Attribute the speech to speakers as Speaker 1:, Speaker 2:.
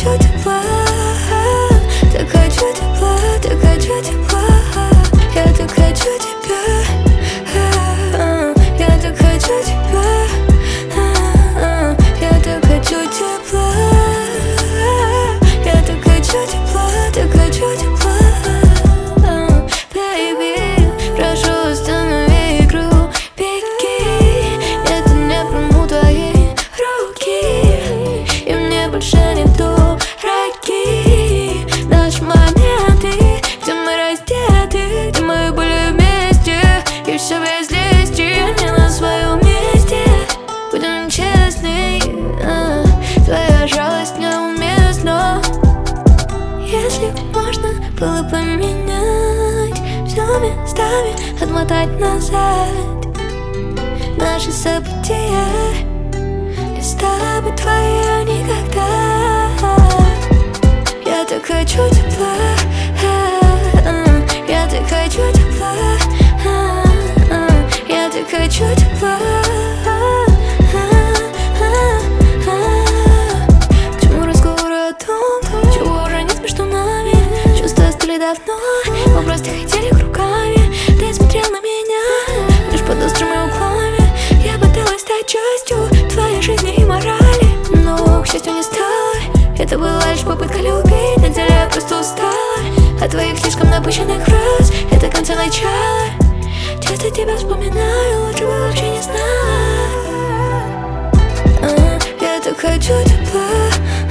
Speaker 1: хочу тепла, так хочу тепла, так хочу тепла. Я так хочу тебя, я так хочу тебя, я так хочу тепла, я так хочу тепла, так хочу тепла. Baby, прошу, останови игру, беги, это не приму твои руки, и мне больше нету враги. Наши моменты, где мы раздеты, где мы были вместе, и все без лести, не на своем месте. Будем честны, твоя жалость неуместна. Если можно было поменять все местами, отмотать назад наши события, не стала бы твоя никогда. Я так хочу тепла, я так хочу тепла, я так хочу тепла. К чему разговоры о том, чего уже нет между нами? Чувства остыли давно, мы просто хотели руками. Ты смотрел на меня лишь под острыми углами. Я пыталась стать частью твоей жизни и морали, но, к счастью, не стала. Это была лишь попытка любить, на деле я просто устала от твоих слишком напыщенных фраз. Это конца начала. Часто тебя вспоминаю, лучше бы вообще не знала. Я так хочу тепла,